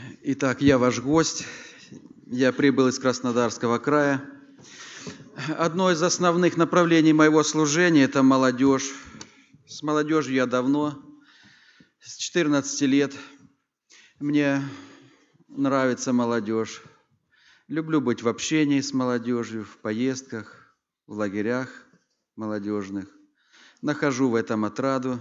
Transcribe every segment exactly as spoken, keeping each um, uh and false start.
Итак, я ваш гость. Я прибыл из Краснодарского края. Одно из основных направлений моего служения – это молодежь. С молодежью я давно, с четырнадцати лет. Мне нравится молодежь. Люблю быть в общении с молодежью, в поездках, в лагерях молодежных. Нахожу в этом отраду.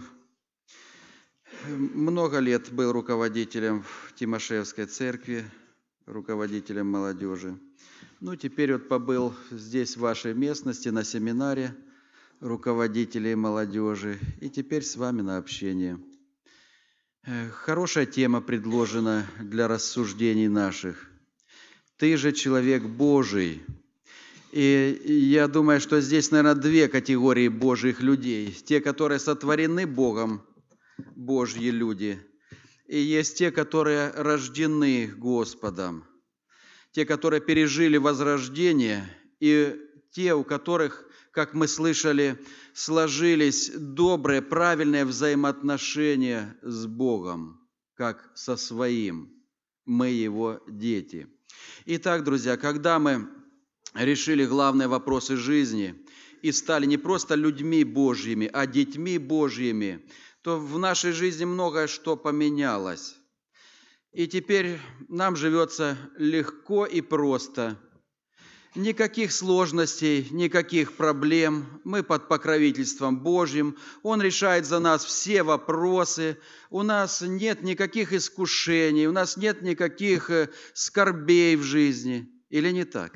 Много лет был руководителем в Тимошевской церкви, руководителем молодежи. Ну, теперь вот побыл здесь, в вашей местности, на семинаре руководителей молодежи, и теперь с вами на общении. Хорошая тема предложена для рассуждений наших. Ты же человек Божий. И я думаю, что здесь, наверное, две категории Божьих людей. Те, которые сотворены Богом, Божьи люди, и есть те, которые рождены Господом, те, которые пережили возрождение, и те, у которых, как мы слышали, сложились добрые, правильные взаимоотношения с Богом, как со своим. Мы Его дети. Итак, друзья, когда мы решили главные вопросы жизни и стали не просто людьми Божьими, а детьми Божьими, то в нашей жизни многое что поменялось. И теперь нам живется легко и просто. Никаких сложностей, никаких проблем. Мы под покровительством Божьим. Он решает за нас все вопросы. У нас нет никаких искушений, у нас нет никаких скорбей в жизни. Или не так?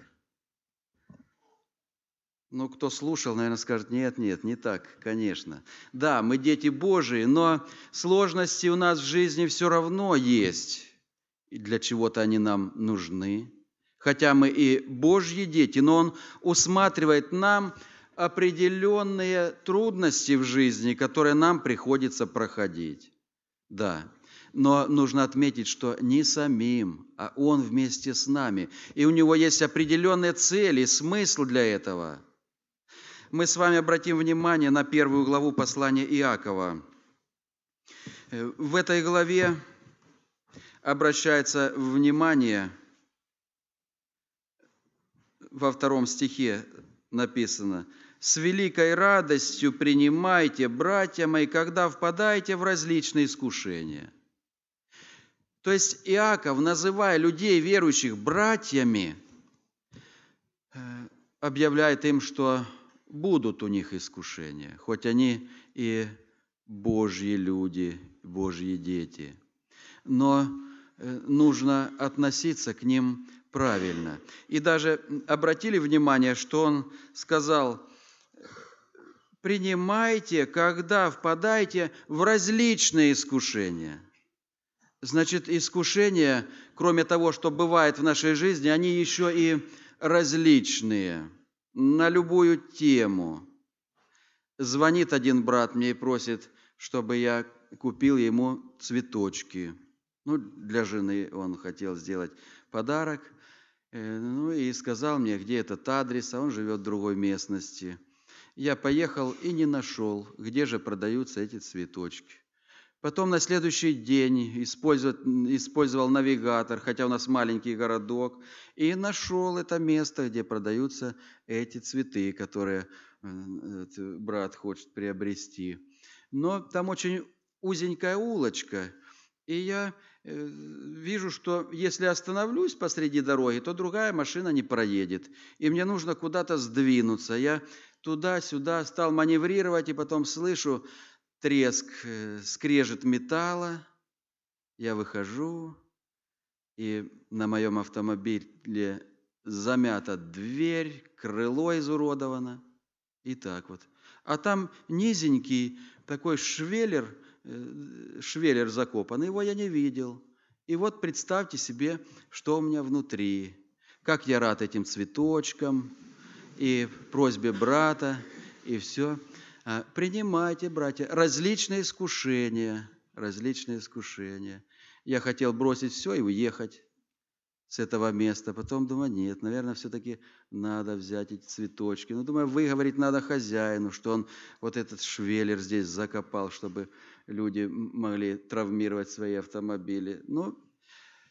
Ну, кто слушал, наверное, скажет, нет, нет, не так, конечно. Да, мы дети Божии, но сложности у нас в жизни все равно есть. И для чего-то они нам нужны. Хотя мы и Божьи дети, но Он усматривает нам определенные трудности в жизни, которые нам приходится проходить. Да, но нужно отметить, что не самим, а Он вместе с нами. И у Него есть определенные цели, смысл для этого. Мы с вами обратим внимание на первую главу послания Иакова. В этой главе обращается внимание, во втором стихе написано: «С великой радостью принимайте, братья мои, когда впадаете в различные искушения». То есть Иаков, называя людей верующих братьями, объявляет им, что будут у них искушения, хоть они и Божьи люди, Божьи дети. Но нужно относиться к ним правильно. И даже обратили внимание, что он сказал: «Принимайте, когда впадаете в различные искушения». Значит, искушения, кроме того, что бывает в нашей жизни, они еще и различные, на любую тему. Звонит один брат мне и просит, чтобы я купил ему цветочки. Ну, для жены он хотел сделать подарок. Ну, и сказал мне, где этот адрес, а он живет в другой местности. Я поехал и не нашел, где же продаются эти цветочки. Потом на следующий день использовал, использовал навигатор, хотя у нас маленький городок, и нашел это место, где продаются эти цветы, которые брат хочет приобрести. Но там очень узенькая улочка, и я вижу, что если остановлюсь посреди дороги, то другая машина не проедет, и мне нужно куда-то сдвинуться. Я туда-сюда стал маневрировать, и потом слышу треск, скрежет металла. Я выхожу, и на моем автомобиле замята дверь, крыло изуродовано. И так вот. А там низенький такой швеллер, швеллер закопан, его я не видел. И вот представьте себе, что у меня внутри. Как я рад этим цветочкам и просьбе брата, и все. Принимайте, братья, различные искушения, различные искушения. Я хотел бросить все и уехать с этого места. Потом думаю, нет, наверное, все-таки надо взять эти цветочки. Ну, думаю, выговорить надо хозяину, что он вот этот швеллер здесь закопал, чтобы люди могли травмировать свои автомобили. Ну,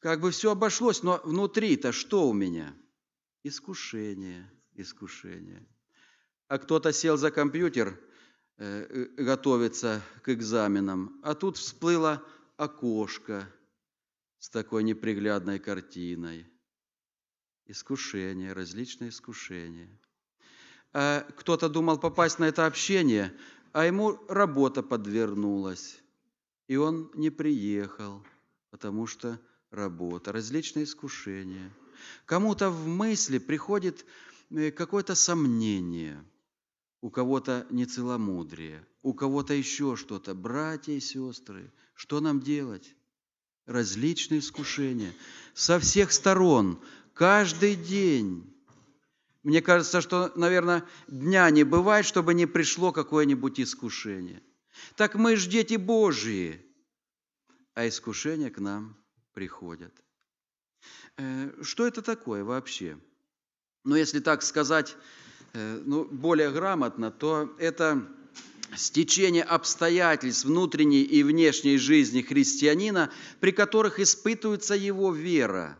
как бы все обошлось, но внутри-то что у меня? Искушение, искушение. А кто-то сел за компьютер, э, готовится к экзаменам, а тут всплыло окошко с такой неприглядной картиной. Искушения, различные искушения. А кто-то думал попасть на это общение, а ему работа подвернулась, и он не приехал, потому что работа, различные искушения. Кому-то в мысли приходит какое-то сомнение, у кого-то нецеломудрие, у кого-то еще что-то. Братья и сестры, что нам делать? Различные искушения со всех сторон, каждый день. Мне кажется, что, наверное, дня не бывает, чтобы не пришло какое-нибудь искушение. Так мы ж дети Божьи, а искушения к нам приходят. Что это такое вообще? Ну, если так сказать, ну, более грамотно, то это стечение обстоятельств внутренней и внешней жизни христианина, при которых испытывается его вера.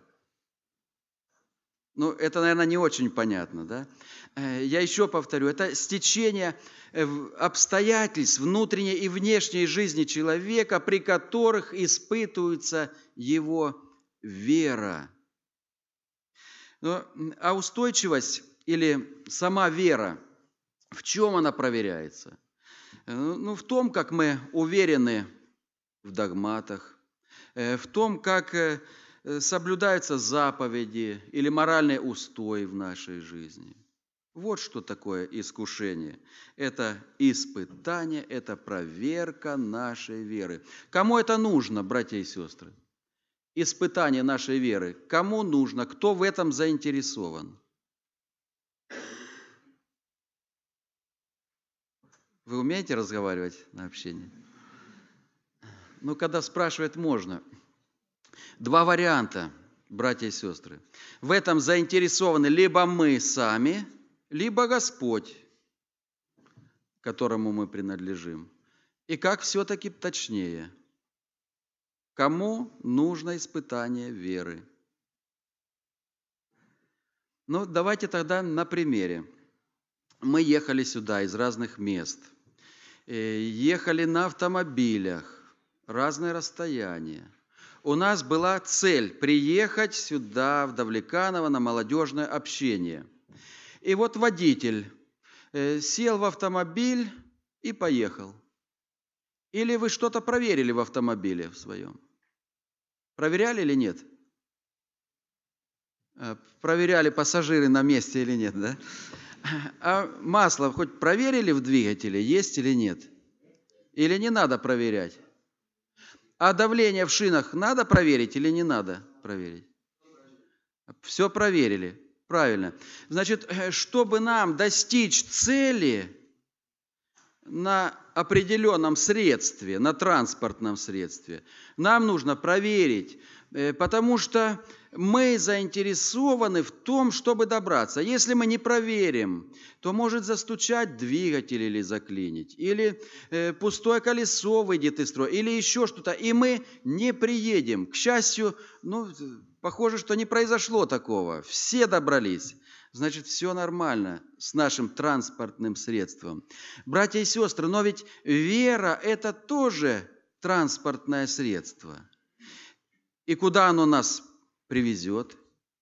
Ну, это, наверное, не очень понятно, да? Я еще повторю, это стечение обстоятельств внутренней и внешней жизни человека, при которых испытывается его вера. Ну, а устойчивость или сама вера, в чем она проверяется? Ну, в том, как мы уверены в догматах, в том, как соблюдаются заповеди или моральные устои в нашей жизни. Вот что такое искушение. Это испытание, это проверка нашей веры. Кому это нужно, братья и сестры? Испытание нашей веры. Кому нужно? Кто в этом заинтересован? Вы умеете разговаривать на общении? Ну, когда спрашивают, можно. Два варианта, братья и сестры. В этом заинтересованы либо мы сами, либо Господь, которому мы принадлежим. И как все-таки точнее? Кому нужно испытание веры? Ну, давайте тогда на примере. Мы ехали сюда из разных мест. Ехали на автомобилях, разные расстояния. У нас была цель приехать сюда, в Давлеканово, на молодежное общение. И вот водитель сел в автомобиль и поехал. Или вы что-то проверили в автомобиле в своем? Проверяли или нет? Проверяли, пассажиры на месте или нет, да? А масло хоть проверили в двигателе, есть или нет? Или не надо проверять? А давление в шинах надо проверить или не надо проверить? Все проверили. Правильно. Значит, чтобы нам достичь цели на определенном средстве, на транспортном средстве, нам нужно проверить, потому что мы заинтересованы в том, чтобы добраться. Если мы не проверим, то может застучать двигатель или заклинить, или пустое колесо выйдет из строя, или еще что-то, и мы не приедем. К счастью, ну, похоже, что не произошло такого. Все добрались. Значит, все нормально с нашим транспортным средством. Братья и сестры, но ведь вера – это тоже транспортное средство. И куда оно нас привезет?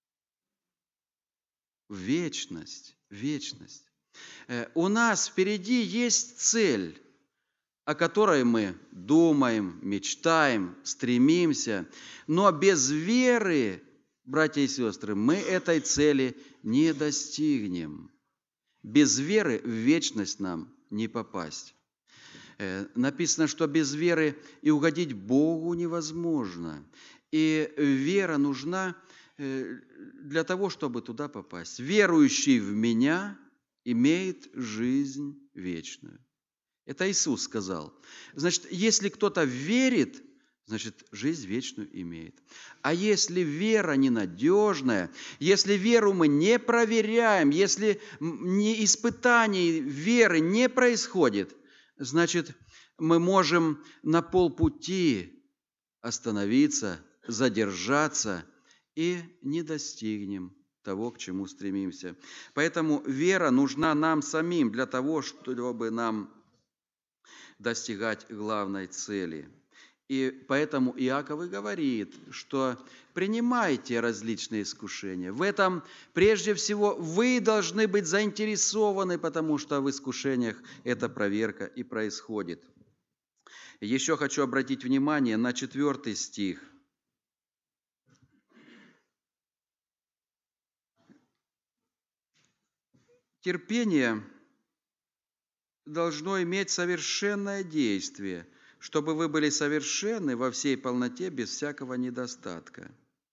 В вечность, в вечность. У нас впереди есть цель, о которой мы думаем, мечтаем, стремимся, но без веры, братья и сестры, мы этой цели не достигнем. Без веры в вечность нам не попасть. Написано, что без веры и угодить Богу невозможно. И вера нужна для того, чтобы туда попасть. Верующий в Меня имеет жизнь вечную. Это Иисус сказал. Значит, если кто-то верит, значит, жизнь вечную имеет. А если вера ненадежная, если веру мы не проверяем, если испытаний веры не происходит, значит, мы можем на полпути остановиться задержаться и не достигнем того, к чему стремимся. Поэтому вера нужна нам самим для того, чтобы нам достигать главной цели. И поэтому Иаков и говорит, что принимайте различные искушения. В этом прежде всего вы должны быть заинтересованы, потому что в искушениях эта проверка и происходит. Еще хочу обратить внимание на четвертый стих. Терпение должно иметь совершенное действие, чтобы вы были совершенны во всей полноте, без всякого недостатка.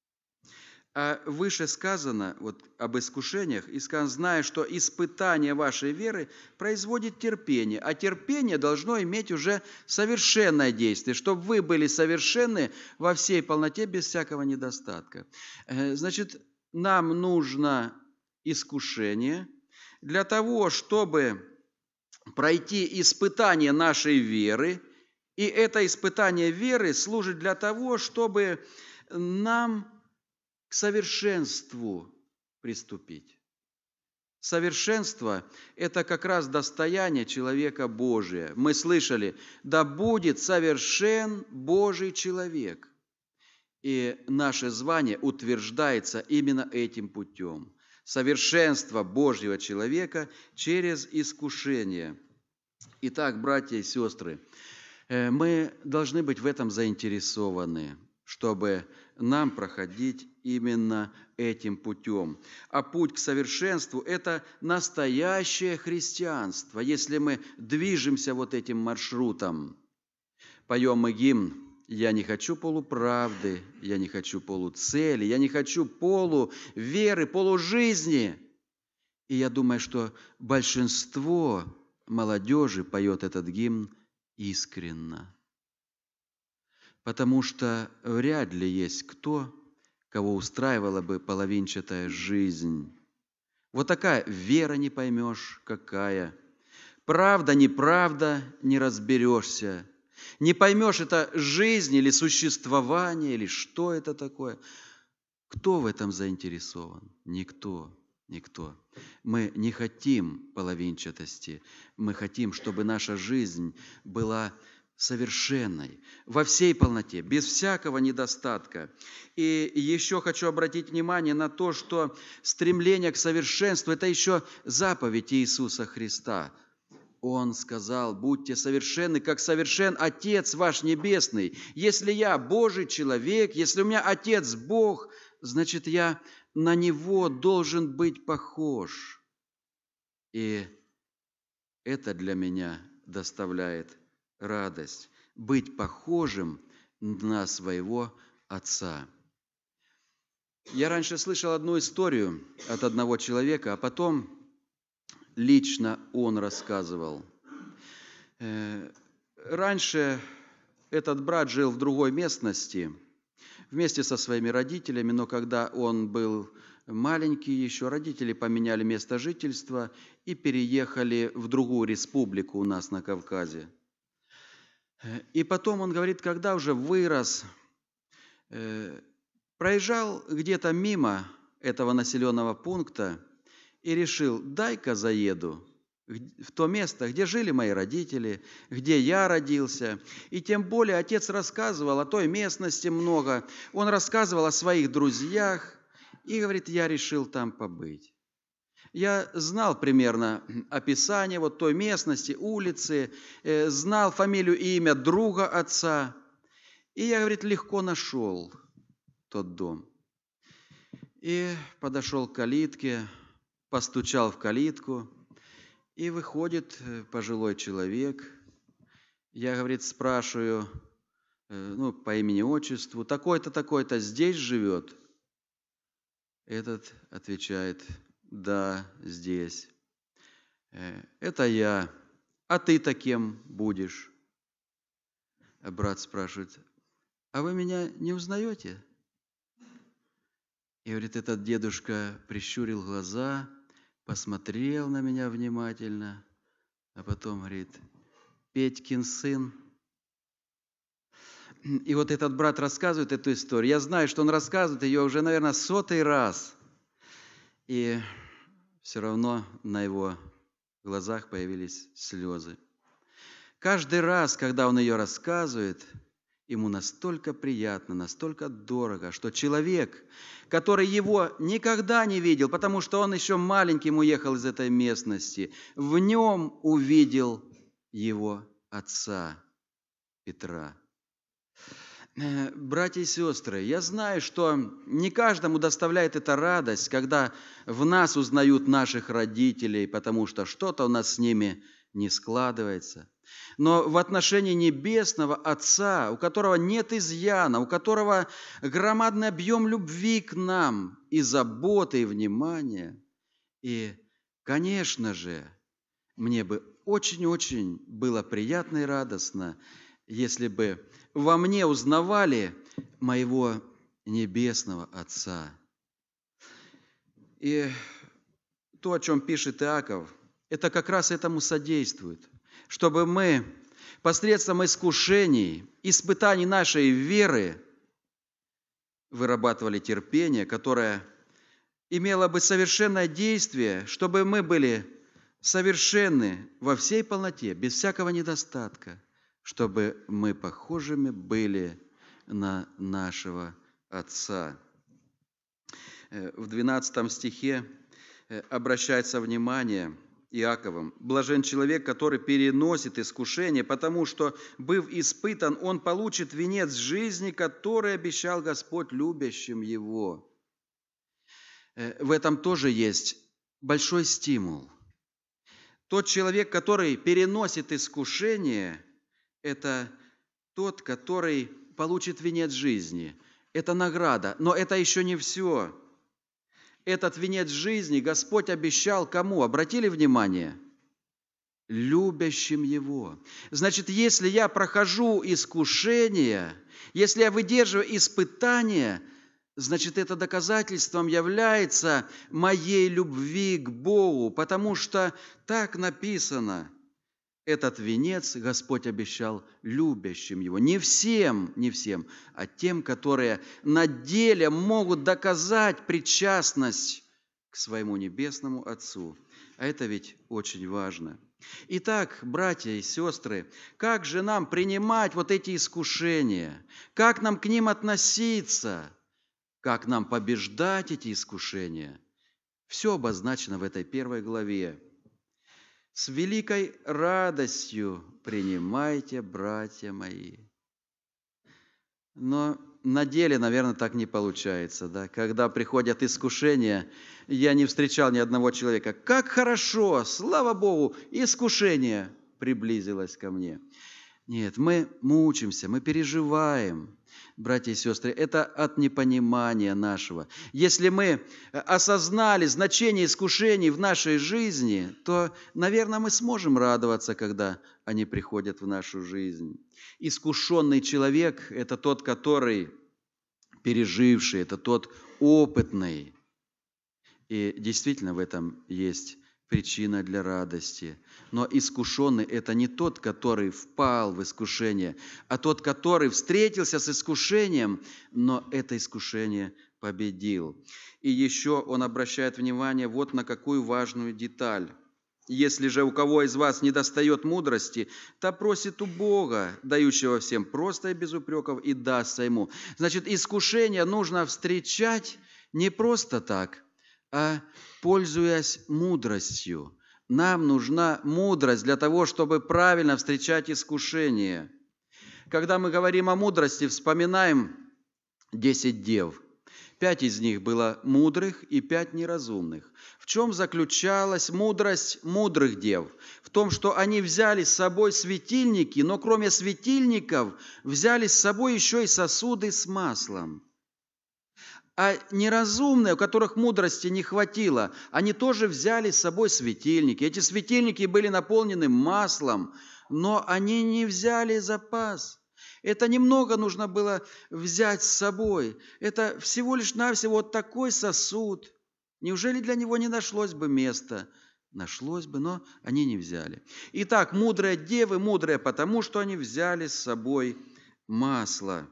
А выше сказано вот, об искушениях, и сказано, зная, что испытание вашей веры производит терпение, а терпение должно иметь уже совершенное действие, чтобы вы были совершенны во всей полноте, без всякого недостатка. Значит, нам нужно искушение для того, чтобы пройти испытание нашей веры, и это испытание веры служит для того, чтобы нам к совершенству приступить. Совершенство – это как раз достояние человека Божия. Мы слышали, да будет совершен Божий человек. И наше звание утверждается именно этим путем. Совершенство Божьего человека через искушение. Итак, братья и сестры, мы должны быть в этом заинтересованы, чтобы нам проходить именно этим путем. А путь к совершенству – это настоящее христианство. Если мы движемся вот этим маршрутом, поем мы гимн «Я не хочу полуправды, я не хочу полуцели, я не хочу полуверы, полужизни». И я думаю, что большинство молодежи поет этот гимн искренно. Потому что вряд ли есть кто, кого устраивала бы половинчатая жизнь. Вот такая вера не поймешь, какая. Правда, неправда, не разберешься. Не поймешь, это жизнь или существование, или что это такое. Кто в этом заинтересован? Никто. Никто. Мы не хотим половинчатости. Мы хотим, чтобы наша жизнь была совершенной, во всей полноте, без всякого недостатка. И еще хочу обратить внимание на то, что стремление к совершенству – это еще заповедь Иисуса Христа. Он сказал, будьте совершенны, как совершен Отец ваш Небесный. Если я Божий человек, если у меня Отец Бог, значит, я на Него должен быть похож. И это для меня доставляет радость, быть похожим на своего Отца. Я раньше слышал одну историю от одного человека, а потом лично он рассказывал. Раньше этот брат жил в другой местности вместе со своими родителями, но когда он был маленький еще, родители поменяли место жительства и переехали в другую республику у нас на Кавказе. И потом он говорит, когда уже вырос, проезжал где-то мимо этого населенного пункта и решил, дай-ка заеду в то место, где жили мои родители, где я родился. И тем более отец рассказывал о той местности много, он рассказывал о своих друзьях и говорит, я решил там побыть. Я знал примерно описание вот той местности, улицы, знал фамилию и имя друга отца. И я, говорит, легко нашел тот дом. И подошел к калитке, постучал в калитку, и выходит пожилой человек. Я, говорит, спрашиваю, ну, по имени-отчеству, такой-то, такой-то здесь живет? Этот отвечает, да, здесь. Это я. А ты-то кем будешь? А брат спрашивает, а вы меня не узнаете? И, говорит, этот дедушка прищурил глаза, посмотрел на меня внимательно, а потом говорит, Петькин сын. И вот этот брат рассказывает эту историю. Я знаю, что он рассказывает ее уже, наверное, сотый раз. И все равно на его глазах появились слезы. Каждый раз, когда он ее рассказывает, ему настолько приятно, настолько дорого, что человек, который его никогда не видел, потому что он еще маленьким уехал из этой местности, в нем увидел его отца Петра. Братья и сестры, я знаю, что не каждому доставляет это радость, когда в нас узнают наших родителей, потому что что-то у нас с ними не складывается. Но в отношении Небесного Отца, у которого нет изъяна, у которого громадный объем любви к нам и заботы, и внимания. И, конечно же, мне бы очень-очень было приятно и радостно, если бы во мне узнавали моего Небесного Отца. И то, о чем пишет Иаков, это как раз этому содействует, чтобы мы посредством искушений, испытаний нашей веры вырабатывали терпение, которое имело бы совершенное действие, чтобы мы были совершенны во всей полноте, без всякого недостатка, чтобы мы похожими были на нашего Отца. В двенадцатом стихе обращается внимание Иаковом: «Блажен человек, который переносит искушение, потому что, быв испытан, он получит венец жизни, который обещал Господь любящим его». В этом тоже есть большой стимул. Тот человек, который переносит искушение, это тот, который получит венец жизни. Это награда, но это еще не все. Этот венец жизни Господь обещал кому? Обратили внимание? Любящим Его. Значит, если я прохожу искушение, если я выдерживаю испытания, значит, это доказательством является моей любви к Богу, потому что так написано. Этот венец Господь обещал любящим Его. Не всем, не всем, а тем, которые на деле могут доказать причастность к своему Небесному Отцу. А это ведь очень важно. Итак, братья и сестры, как же нам принимать вот эти искушения? Как нам к ним относиться? Как нам побеждать эти искушения? Все обозначено в этой первой главе. С великой радостью принимайте, братья мои. Но на деле, наверное, так не получается. Да? Когда приходят искушения, я не встречал ни одного человека. Как хорошо, слава Богу, искушение приблизилось ко мне. Нет, мы мучимся, мы переживаем. Братья и сестры, это от непонимания нашего. Если мы осознали значение искушений в нашей жизни, то, наверное, мы сможем радоваться, когда они приходят в нашу жизнь. Искушенный человек – это тот, который переживший, это тот опытный. И действительно в этом есть причина для радости. Но искушенный – это не тот, который впал в искушение, а тот, который встретился с искушением, но это искушение победил. И еще он обращает внимание вот на какую важную деталь. «Если же у кого из вас недостает мудрости, то просит у Бога, дающего всем просто и без упреков, и дастся ему». Значит, искушение нужно встречать не просто так, а пользуясь мудростью. Нам нужна мудрость для того, чтобы правильно встречать искушения. Когда мы говорим о мудрости, вспоминаем десять дев. Пять из них было мудрых и пять неразумных. В чем заключалась мудрость мудрых дев? В том, что они взяли с собой светильники, но кроме светильников взяли с собой еще и сосуды с маслом. А неразумные, у которых мудрости не хватило, они тоже взяли с собой светильники. Эти светильники были наполнены маслом, но они не взяли запас. Это немного нужно было взять с собой. Это всего лишь навсего вот такой сосуд. Неужели для него не нашлось бы места? Нашлось бы, но они не взяли. Итак, мудрые девы, мудрые потому, что они взяли с собой масло.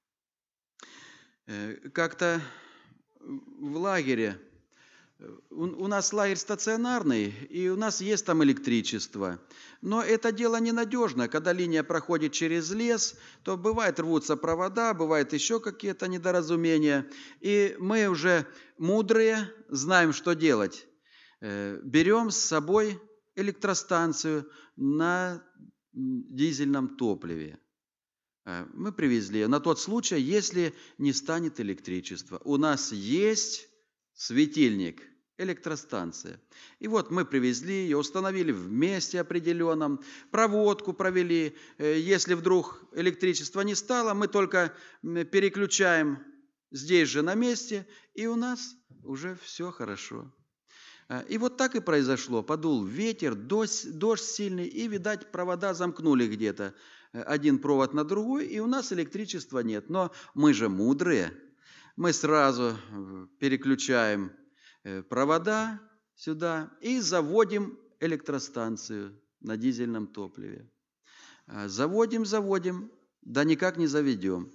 Как-то в лагере, у нас лагерь стационарный, и у нас есть там электричество. Но это дело ненадежно. Когда линия проходит через лес, то бывает рвутся провода, бывают еще какие-то недоразумения. И мы уже мудрые, знаем, что делать. Берем с собой электростанцию на дизельном топливе. Мы привезли ее на тот случай, если не станет электричества. У нас есть светильник, электростанция. И вот мы привезли ее, установили в месте определенном, проводку провели. Если вдруг электричества не стало, мы только переключаем здесь же на месте, и у нас уже все хорошо. И вот так и произошло. Подул ветер, дождь, дождь сильный, и, видать, провода замкнули где-то один провод на другой, и у нас электричества нет. Но мы же мудрые. Мы сразу переключаем провода сюда и заводим электростанцию на дизельном топливе. Заводим, заводим, да никак не заведем.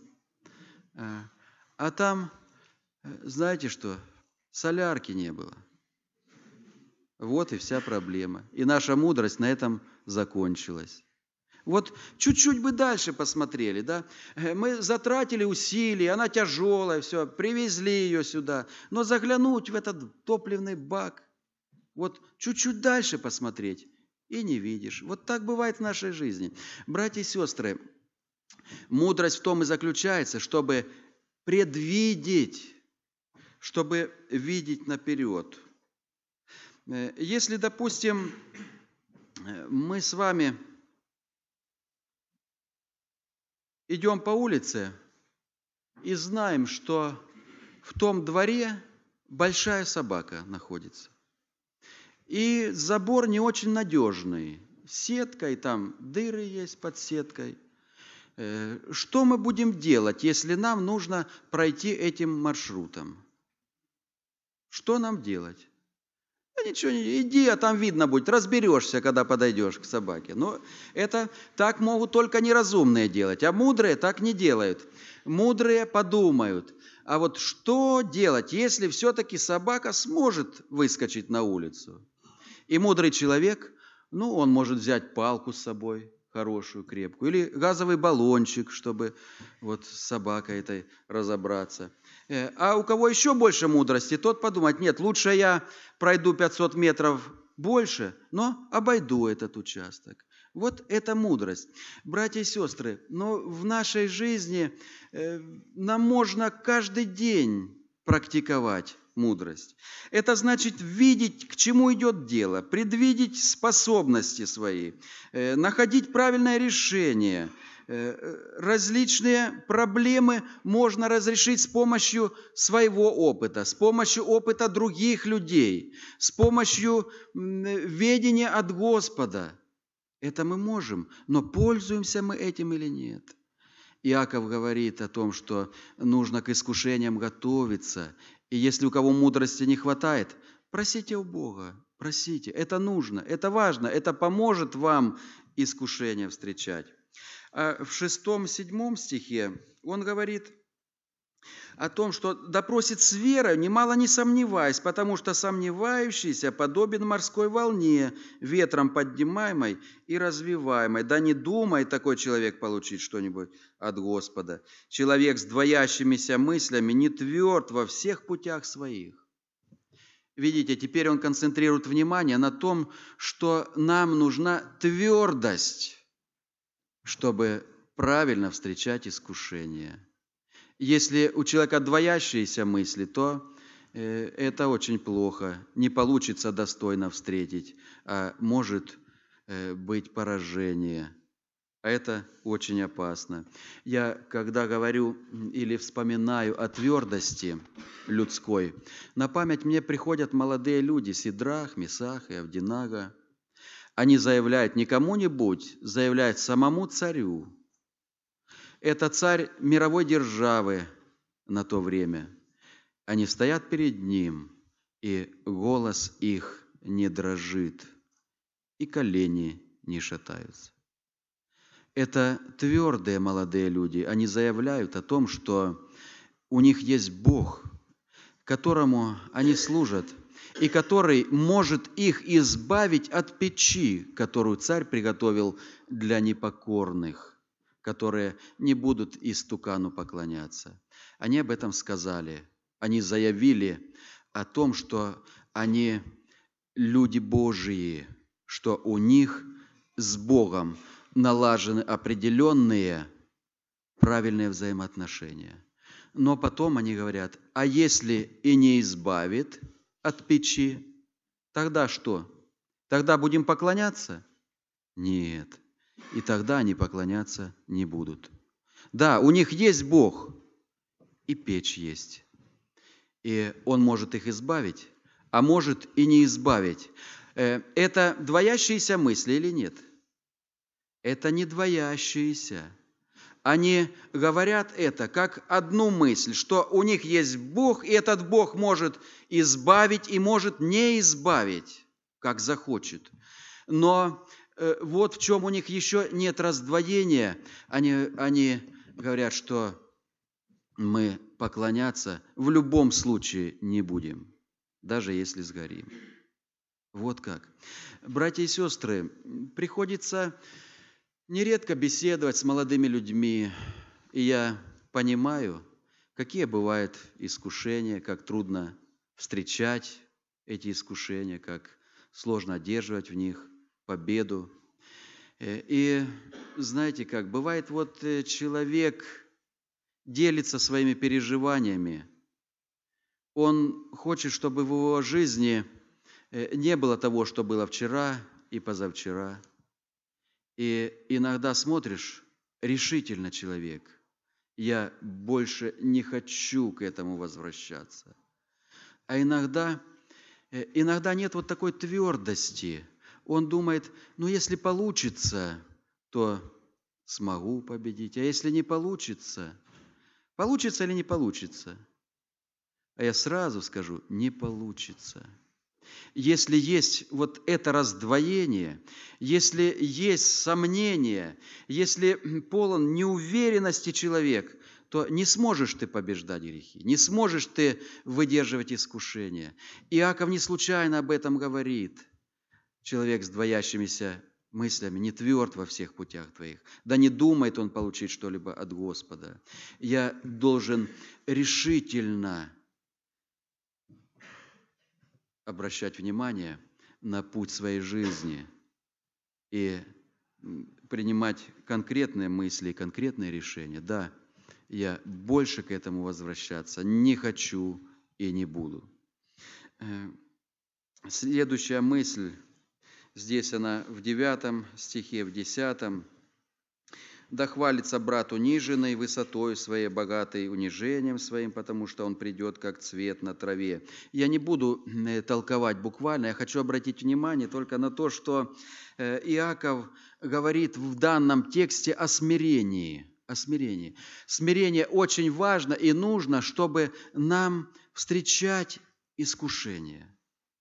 А там, знаете что, солярки не было. Вот и вся проблема. И наша мудрость на этом закончилась. Вот чуть-чуть бы дальше посмотрели, да? Мы затратили усилия, она тяжелая, все, привезли ее сюда. Но заглянуть в этот топливный бак, вот чуть-чуть дальше посмотреть, и не видишь. Вот так бывает в нашей жизни. Братья и сестры, мудрость в том и заключается, чтобы предвидеть, чтобы видеть наперед. Если, допустим, мы с вами идем по улице и знаем, что в том дворе большая собака находится. И забор не очень надежный, сетка, и там дыры есть под сеткой. Что мы будем делать, если нам нужно пройти этим маршрутом? Что нам делать? Да ничего не, иди, а там видно будет, разберешься, когда подойдешь к собаке. Но это так могут только неразумные делать, а мудрые так не делают. Мудрые подумают, а вот что делать, если все-таки собака сможет выскочить на улицу? И мудрый человек, ну, он может взять палку с собой, хорошую, крепкую, или газовый баллончик, чтобы вот с собакой этой разобраться. А у кого еще больше мудрости, тот подумает, нет, лучше я пройду пятьсот метров больше, но обойду этот участок. Вот это мудрость. Братья и сестры, но в нашей жизни э, нам можно каждый день практиковать мудрость. Это значит видеть, к чему идет дело, предвидеть способности свои, э, находить правильное решение. Различные проблемы можно разрешить с помощью своего опыта, с помощью опыта других людей, с помощью ведения от Господа. Это мы можем, но пользуемся мы этим или нет? Иаков говорит о том, что нужно к искушениям готовиться, и если у кого мудрости не хватает, просите у Бога, просите. Это нужно, это важно, это поможет вам искушения встречать. А в шестом-седьмом стихе он говорит о том, что допросит с верой, немало не сомневаясь, потому что сомневающийся подобен морской волне, ветром поднимаемой и развиваемой. Да не думает такой человек получить что-нибудь от Господа. Человек с двоящимися мыслями не тверд во всех путях своих. Видите, теперь он концентрирует внимание на том, что нам нужна твердость, чтобы правильно встречать искушения. Если у человека двоящиеся мысли, то э, это очень плохо. Не получится достойно встретить, а может э, быть поражение. А это очень опасно. Я, когда говорю или вспоминаю о твердости людской, на память мне приходят молодые люди Сидрах, Месах и Авдинага. Они заявляют не кому-нибудь, заявляют самому царю. Это царь мировой державы на то время. Они стоят перед ним, и голос их не дрожит, и колени не шатаются. это твердые молодые люди. Они заявляют о том, что у них есть Бог, которому они служат, и который может их избавить от печи, которую царь приготовил для непокорных, которые не будут истукану поклоняться. Они об этом сказали. Они заявили о том, что они люди Божии, что у них с Богом налажены определенные правильные взаимоотношения. Но потом они говорят, а если и не избавит от печи, тогда что? Тогда будем поклоняться? Нет. И тогда они поклоняться не будут. Да, у них есть Бог, и печь есть. И Он может их избавить, а может и не избавить. Это двоящиеся мысли или нет? Это не двоящиеся. Они говорят это как одну мысль, что у них есть Бог, и этот Бог может избавить и может не избавить, как захочет. Но э, вот в чем у них еще нет раздвоения. Они, они говорят, что мы поклоняться в любом случае не будем, даже если сгорим. Вот как. Братья и сестры, приходится нередко беседовать с молодыми людьми, и я понимаю, какие бывают искушения, как трудно встречать эти искушения, как сложно одерживать в них победу. И знаете как, бывает вот человек делится своими переживаниями, он хочет, чтобы в его жизни не было того, что было вчера и позавчера. И иногда смотришь, решительно человек, я больше не хочу к этому возвращаться. А иногда, иногда нет вот такой твердости. Он думает, ну если получится, то смогу победить, а если не получится, получится или не получится? А я сразу скажу, не получится. Если есть вот это раздвоение, если есть сомнение, если полон неуверенности человек, то не сможешь ты побеждать грехи, не сможешь ты выдерживать искушения. Иаков не случайно об этом говорит. Человек с двоящимися мыслями не тверд во всех путях твоих. Да не думает он получить что-либо от Господа. Я должен решительно обращать внимание на путь своей жизни и принимать конкретные мысли, конкретные решения. Да, я больше к этому возвращаться не хочу и не буду. Следующая мысль, здесь она в девятом стихе, в десятом. «Да хвалится брат униженный высотой своей, богатой унижением своим, потому что он придет, как цвет на траве». Я не буду толковать буквально, я хочу обратить внимание только на то, что Иаков говорит в данном тексте о смирении. О смирении. Смирение очень важно и нужно, чтобы нам встречать искушение.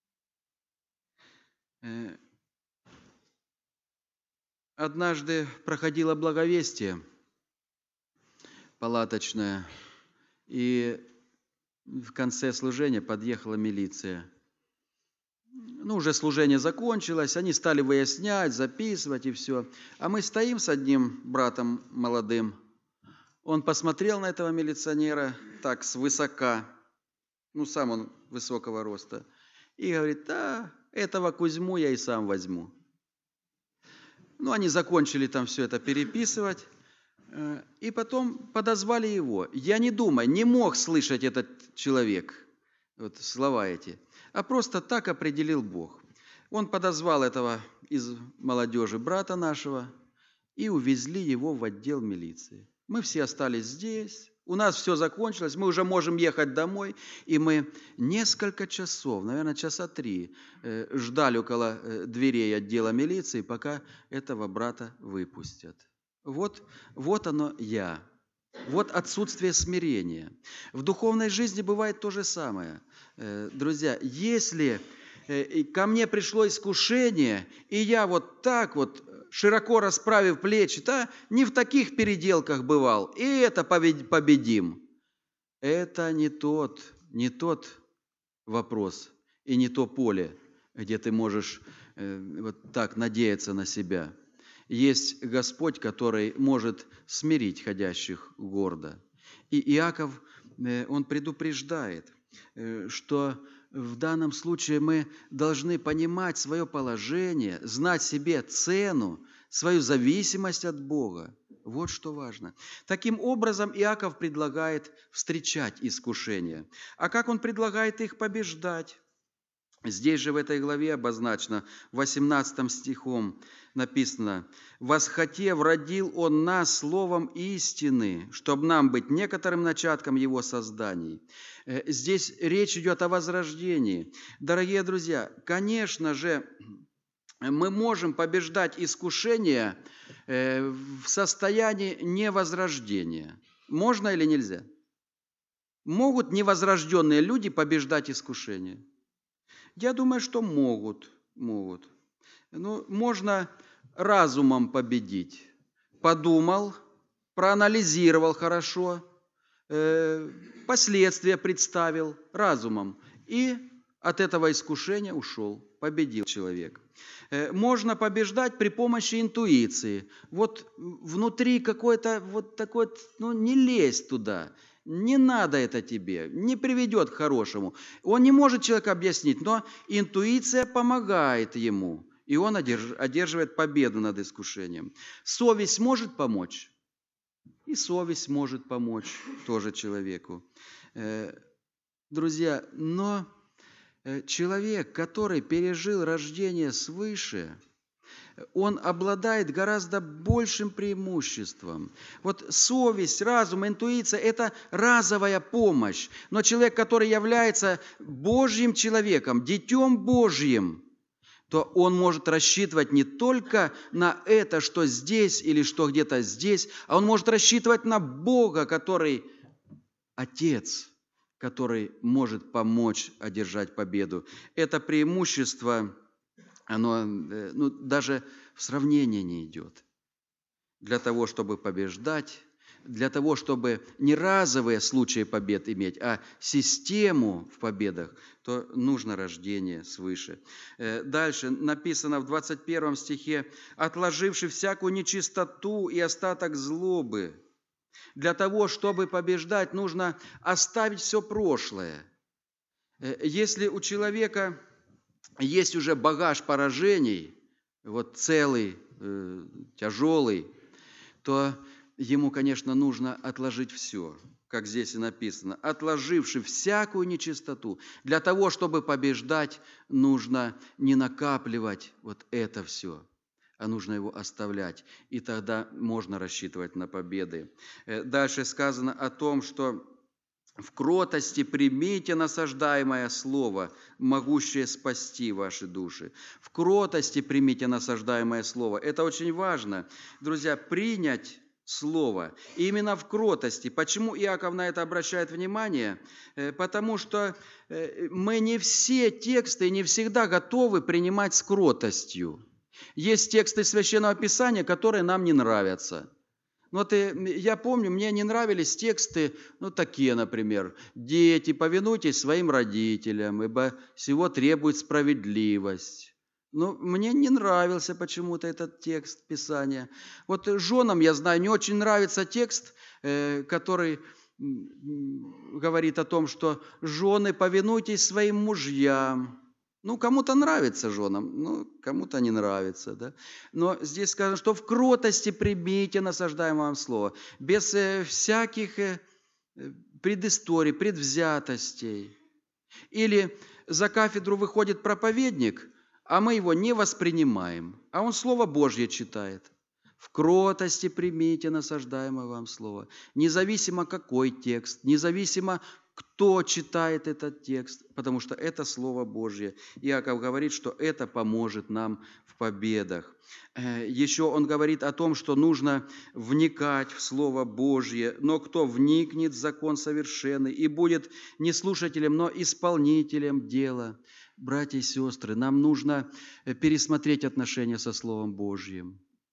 Однажды проходило благовестие палаточное, и в конце служения подъехала милиция. Ну, уже служение закончилось, они стали выяснять, записывать и все. А мы стоим с одним братом молодым. Он посмотрел на этого милиционера так свысока, ну, сам он высокого роста, и говорит, да, этого Кузьму я и сам возьму. Ну, они закончили там все это переписывать, и потом подозвали его. Я не думаю, не мог слышать этот человек, вот слова эти, а просто так определил Бог. Он подозвал этого из молодежи брата нашего и увезли его в отдел милиции. Мы все остались здесь, у нас все закончилось, мы уже можем ехать домой, и мы несколько часов, наверное, часа три, ждали около дверей отдела милиции, пока этого брата выпустят. Вот, вот оно я. Вот отсутствие смирения. В духовной жизни бывает то же самое. Друзья, если ко мне пришло искушение, и я вот так вот широко расправив плечи, да, не в таких переделках бывал, и это победим. Это не тот, не тот вопрос и не то поле, где ты можешь э, вот так надеяться на себя. Есть Господь, который может смирить ходящих гордо. И Иаков, э, он предупреждает, э, что в данном случае мы должны понимать свое положение, знать себе цену, свою зависимость от Бога. Вот что важно. Таким образом, Иаков предлагает встречать искушения. А как он предлагает их побеждать? Здесь же в этой главе обозначено, восемнадцатым стихом написано: «Восхотев, родил Он нас словом истины, чтобы нам быть некоторым начатком Его созданий». Здесь речь идет о возрождении. Дорогие друзья, конечно же, мы можем побеждать искушения в состоянии невозрождения. Можно или нельзя? Могут невозрожденные люди побеждать искушения? Я думаю, что могут, могут. Ну, можно разумом победить. Подумал, проанализировал хорошо, э, последствия представил разумом и от этого искушения ушел, победил человек. Э, можно побеждать при помощи интуиции. Вот внутри какой-то вот такой, ну не лезь туда. Не надо это тебе, не приведет к хорошему. Он не может человеку объяснить, но интуиция помогает ему, и он одерживает победу над искушением. Совесть может помочь, и совесть может помочь тоже человеку. Друзья, но человек, который пережил рождение свыше, он обладает гораздо большим преимуществом. Вот совесть, разум, интуиция – это разовая помощь. Но человек, который является Божьим человеком, детем Божьим, то он может рассчитывать не только на это, что здесь или что где-то здесь, а он может рассчитывать на Бога, который Отец, который может помочь одержать победу. Это преимущество, оно ну, даже в сравнение не идет. Для того, чтобы побеждать, для того, чтобы не разовые случаи побед иметь, а систему в победах, то нужно рождение свыше. Дальше написано в двадцать первом стихе: «Отложивши всякую нечистоту и остаток злобы». Для того, чтобы побеждать, нужно оставить все прошлое. Если у человека есть уже багаж поражений, вот целый, э, тяжелый, то ему, конечно, нужно отложить все, как здесь и написано, отложивши всякую нечистоту. Для того, чтобы побеждать, нужно не накапливать вот это все, а нужно его оставлять, и тогда можно рассчитывать на победы. Дальше сказано о том, что в кротости примите насаждаемое слово, могущее спасти ваши души. В кротости примите насаждаемое слово. Это очень важно, друзья, принять слово. И именно в кротости. Почему Иаков на это обращает внимание? Потому что мы не все тексты не всегда готовы принимать с кротостью. Есть тексты Священного Писания, которые нам не нравятся. Вот я помню, мне не нравились тексты, ну, такие, например: «Дети, повинуйтесь своим родителям, ибо сего требует справедливость». Ну, мне не нравился почему-то этот текст Писания. Вот женам, я знаю, не очень нравится текст, который говорит о том, что «жены, повинуйтесь своим мужьям». Ну, кому-то нравится женам, ну, кому-то не нравится, да. Но здесь сказано, что в кротости примите насаждаемое вам слово, без э, всяких э, предысторий, предвзятостей. Или за кафедру выходит проповедник, а мы его не воспринимаем, а он Слово Божье читает. В кротости примите насаждаемое вам слово. Независимо какой текст, независимо кто читает этот текст, потому что это Слово Божье. Иаков говорит, что это поможет нам в победах. Еще он говорит о том, что нужно вникать в Слово Божье, но кто вникнет в закон совершенный и будет не слушателем, но исполнителем дела. Братья и сестры, нам нужно пересмотреть отношения со Словом Божьим.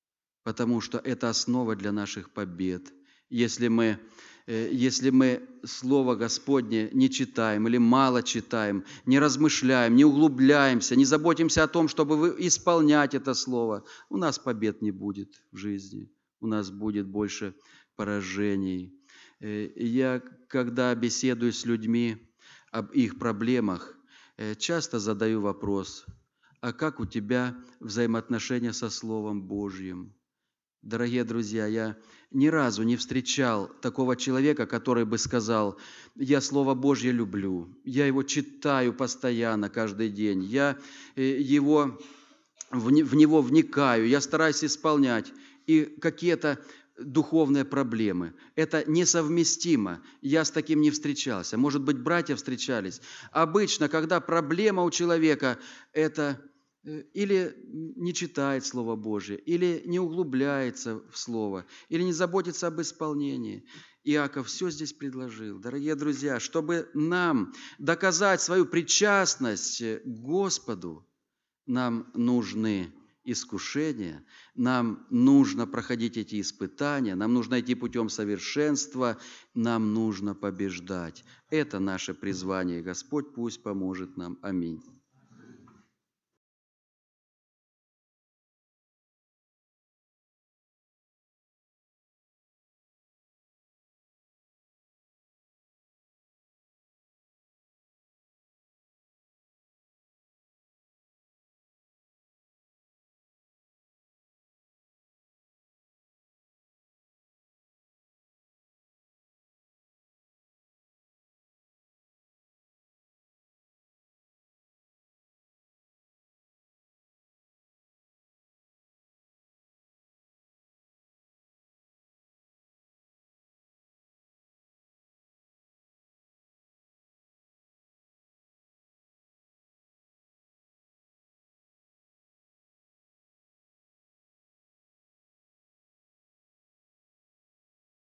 потому что это основа для наших побед. Если мы, если мы Слово Господне не читаем или мало читаем, не размышляем, не углубляемся, не заботимся о том, чтобы исполнять это Слово, у нас побед не будет в жизни, у нас будет больше поражений. Я, когда беседую с людьми об их проблемах, часто задаю вопрос: а как у тебя взаимоотношения со Словом Божьим? Дорогие друзья, я ни разу не встречал такого человека, который бы сказал: я Слово Божье люблю, я его читаю постоянно, каждый день, я его, в него вникаю, я стараюсь исполнять, и какие-то духовные проблемы. Это несовместимо. Я с таким не встречался. Может быть, братья встречались. Обычно, когда проблема у человека, это или не читает Слово Божие, или не углубляется в Слово, или не заботится об исполнении. Иаков все здесь предложил. Дорогие друзья, чтобы нам доказать свою причастность к Господу, нам нужны искушения, нам нужно проходить эти испытания, нам нужно идти путем совершенства, нам нужно побеждать. Это наше призвание. Господь пусть поможет нам. Аминь.